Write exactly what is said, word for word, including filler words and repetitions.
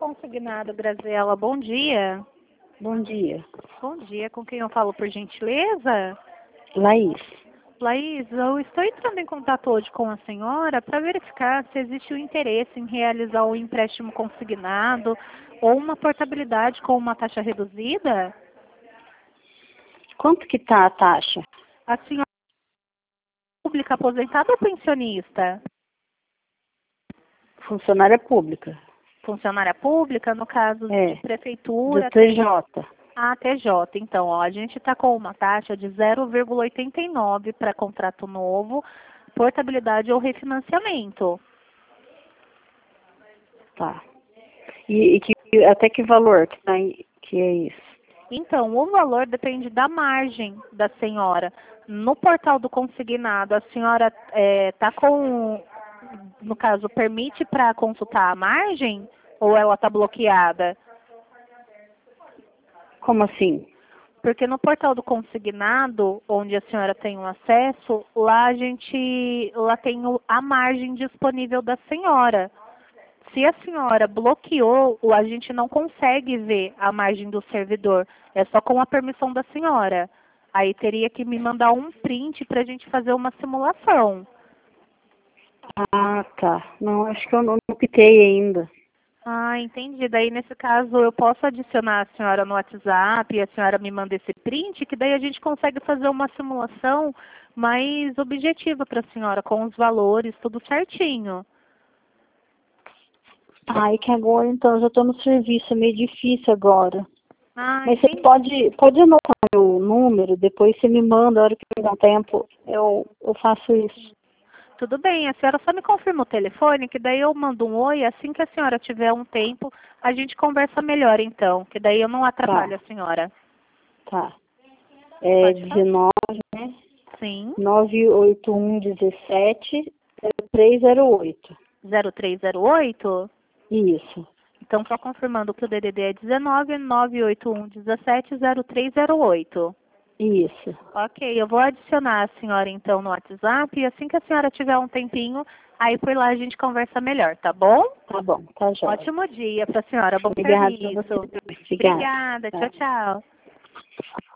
consignado, Graziela, bom dia. Bom dia. Bom dia, com quem eu falo, por gentileza? Laís. Laís, eu estou entrando em contato hoje com a senhora para verificar se existe o interesse em realizar um empréstimo consignado ou uma portabilidade com uma taxa reduzida. Quanto que tá a taxa? A senhora é pública, aposentada ou pensionista? Funcionária pública. Funcionária pública, no caso É, de prefeitura. do T J. A T J. Então, ó, a gente está com uma taxa de zero vírgula oitenta e nove para contrato novo, portabilidade ou refinanciamento. Tá. E, e que, até que valor que, tá, em- que é isso? Então, o valor depende da margem da senhora. No portal do consignado, a senhora está com, no caso, permite para consultar a margem ou ela está bloqueada? Como assim? Porque no portal do consignado, onde a senhora tem um acesso, lá a gente, lá tem o- a margem disponível da senhora. Se a senhora bloqueou, o- a gente não consegue ver a margem do servidor. É só com a permissão da senhora. Aí teria que me mandar um print para a gente fazer uma simulação. Ah, tá. Não, acho que eu não optei ainda. Ah, entendi. Daí, nesse caso, eu posso adicionar a senhora no WhatsApp e a senhora me manda esse print, que daí a gente consegue fazer uma simulação mais objetiva para a senhora, com os valores, tudo certinho. Ah, é que agora, então, eu já tô no serviço, é meio difícil agora. Ah, Mas você entendi. pode, pode anotar meu número, depois você me manda, a hora que eu der um tempo, eu, eu faço isso. Tudo bem, a senhora só me confirma o telefone, que daí eu mando um oi, assim que a senhora tiver um tempo, a gente conversa melhor então, que daí eu não atrapalho Tá, a senhora. tá. É Pode falar? dezenove, né? Sim, nove oito um dezessete zero três zero oito. zero três zero oito? Isso, Então, só confirmando que o D D D é dezenove, nove oito um dezessete zero três zero oito. isso. Ok, eu vou adicionar a senhora então no WhatsApp e assim que a senhora tiver um tempinho, aí por lá a gente conversa melhor, tá bom? Tá bom, tá jóia. Ótimo dia para a senhora, bom Obrigada a você serviço. também. Obrigada. Obrigada, tchau, Tá. tchau.